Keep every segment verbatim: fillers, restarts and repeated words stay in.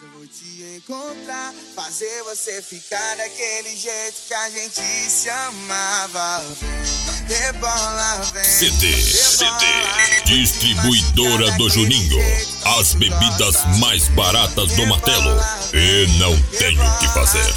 eu vou te encontrar, fazer você ficar daquele jeito que a gente se amava. Rebola, vem. C D, C D, distribuidora do Juninho. As bebidas mais baratas do Martelo. E não tenho o que fazer.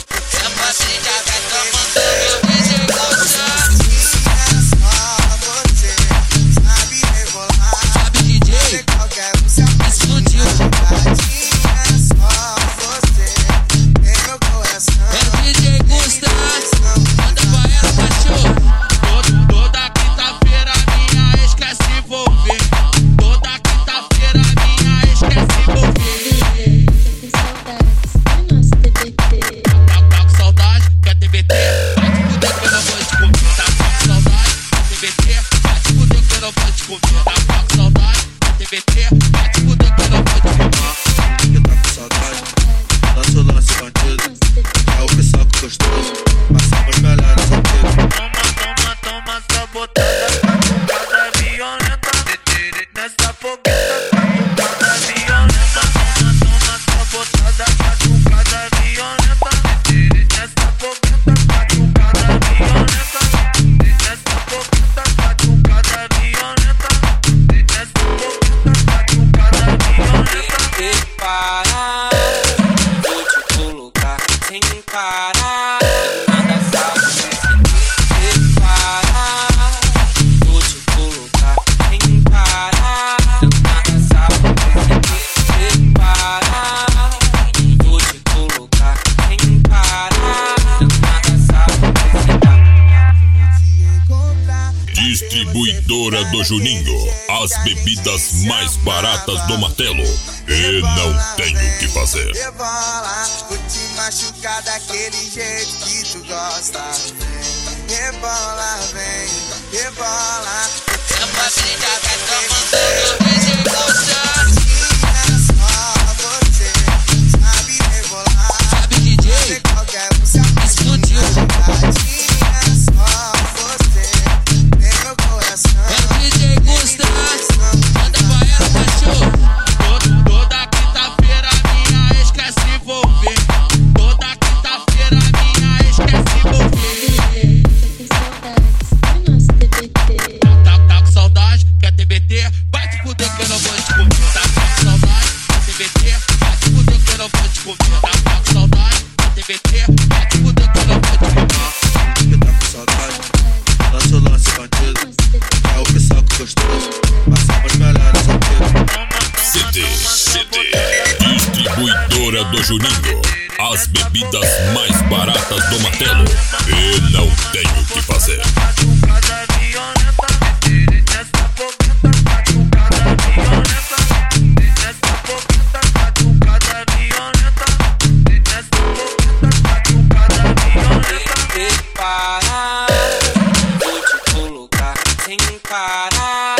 Distribuidora do Juninho, as bebidas mais baratas do Martelo. E não tenho o que fazer. Rebola, vou te machucar daquele jeito que tu gosta. Rebola, vem, rebola. Eu passei já vai tomando meu beijo gosta. Só você sabe rebolar. Sabe D J? Qualquer música explodiu. Distribuidora do Juninho, as bebidas mais baratas do Martelo. E não tenho o que fazer. Vou te colocar sem parar.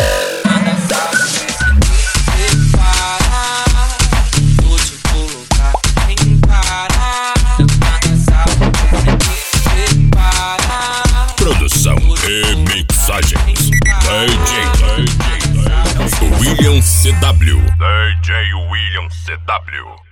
Produção e mixagens D J William C W. D J William C W.